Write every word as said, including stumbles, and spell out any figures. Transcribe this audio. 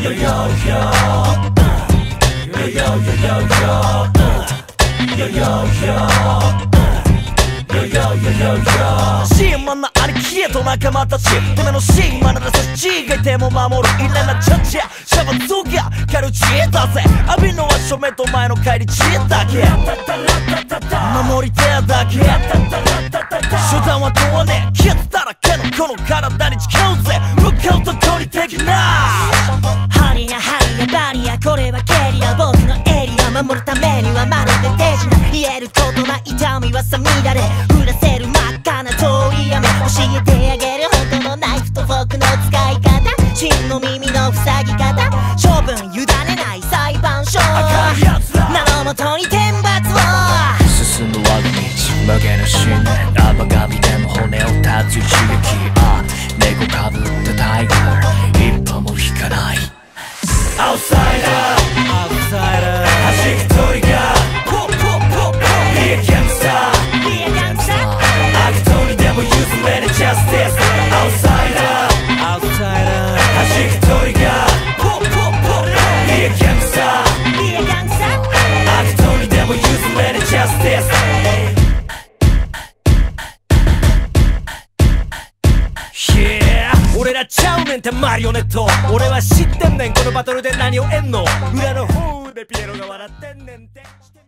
シーマンな兄貴へと仲間たちてめのシーマンなら差し違いても守るイレなチャチャシャバズがカルチーだぜ浴びのは正面と前の帰り血だけ守り手だけ手段は問わねえ傷だらけのこの体に誓うぜ向かうと距離的なハリなハリなバリアこれはケリア僕のエリア守るためにはまるで手品言えることない痛みはさみだれ降らせる真っ赤な通り雨教えてあげる本当のナイフとフォークの使い方真の耳の塞ぎ方処分委ねない裁判所名のもとに天罰を進む我が道曲げの信念甘がみでも骨を断つ一撃あ猫かぶったタイガー一歩も引かないアウトサイダーアウトサイダー弾く鳥がポッポッポッポッリアギャングスターリアギャングスター悪党にでも譲れぬジャスティスアウトサイダーアウトサイダー弾く鳥がポッポッポッリアギャングスターリアギャングスター悪党にでも譲れぬジャスティス俺らちゃうねんってマリオネット俺は知ってんねんこのバトルで何を得んの裏の方でピエロが笑ってんねんって